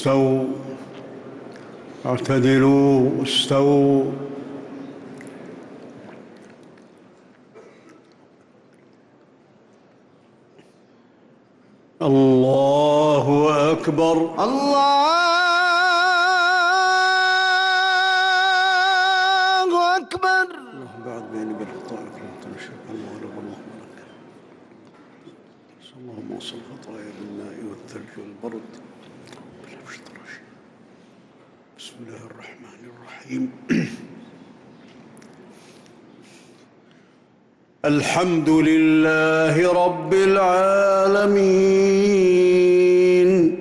استووا اعتدلوا استووا. الله أكبر. الله أكبر. اللهم بعد بيني وبين خطاياك لا تنشر المغرب والمغرب. اللهم وصل خطايا بالماء والثلج والبرد. بسم الله الرحمن الرحيم. الحمد لله رب العالمين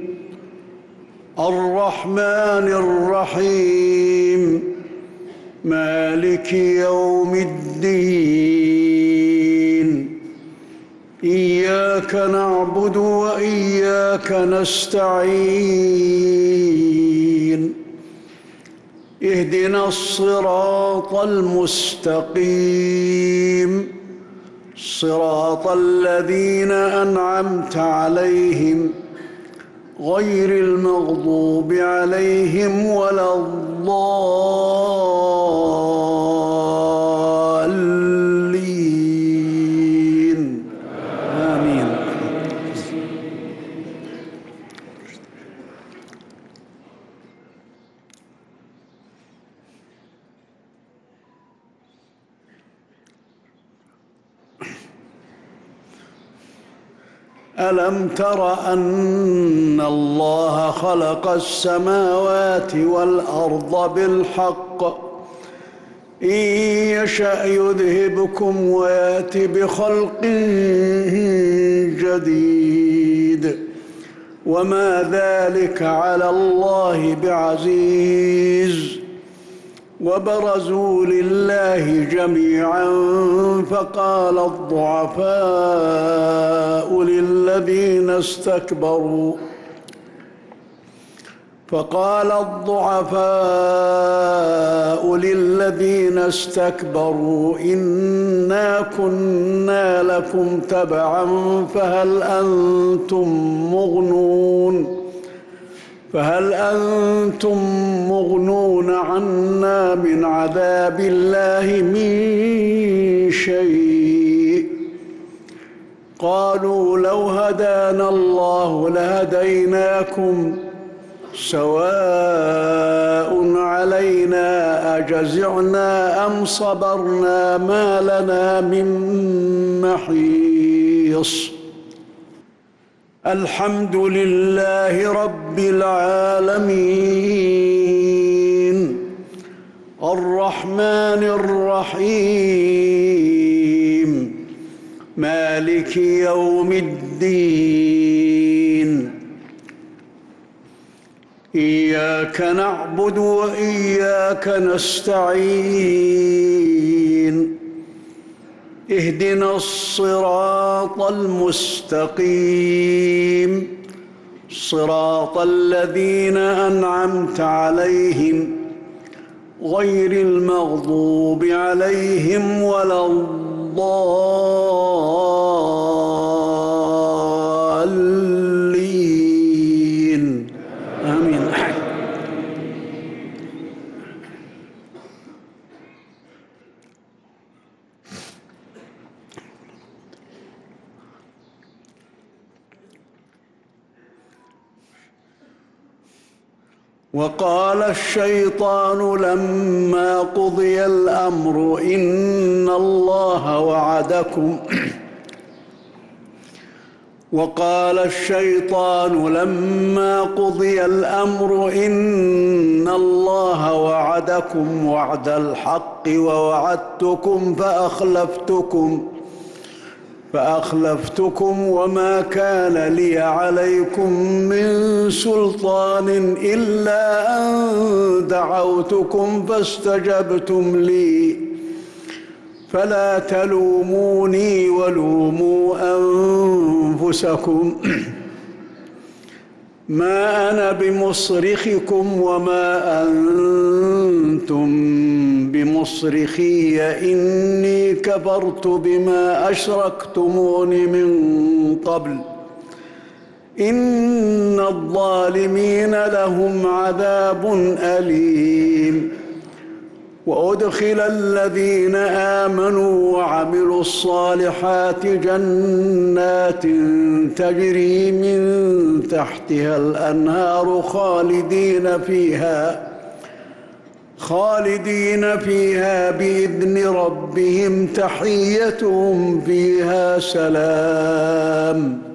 الرحمن الرحيم مالك يوم الدين. إياك نعبد وإياك نستعين. اهدنا الصراط المستقيم صراط الذين أنعمت عليهم غير المغضوب عليهم ولا الضالين. آمين. ألم تر أن الله خلق السماوات والأرض بالحق إن يشأ يذهبكم ويأت بخلق جديد وما ذلك على الله بعزيز. وبرزوا لله جميعا فقال الضعفاء للذين استكبروا إنا كنا لكم تبعا فهل أنتم مغنون عنا من عذاب الله من شيء. قالوا لو هدانا الله لهديناكم سواء علينا أجزعنا أم صبرنا ما لنا من محيص. الحمد لله رب العالمين الرحمن الرحيم مالك يوم الدين. إياك نعبد وإياك نستعين. اهدنا الصراط المستقيم صراط الذين أنعمت عليهم غير المغضوب عليهم ولا الضالين. آمين. وقال الشيطان لما قضي الأمر إن الله وعدكم وعد الحق ووعدتكم فأخلفتكم وما كان لي عليكم من سلطان إلا أن دعوتكم فاستجبتم لي فلا تلوموني ولوموا أنفسكم ما أنا بمصرخكم وما أنتم بمصرخي إني كفرت بما أشركتمون من قبل إن الظالمين لهم عذاب أليم. وأدخل الذين آمنوا وعملوا الصالحات جنات تجري من تحتها الأنهار خالدين فيها بإذن ربهم، تحيتهم فيها سلام.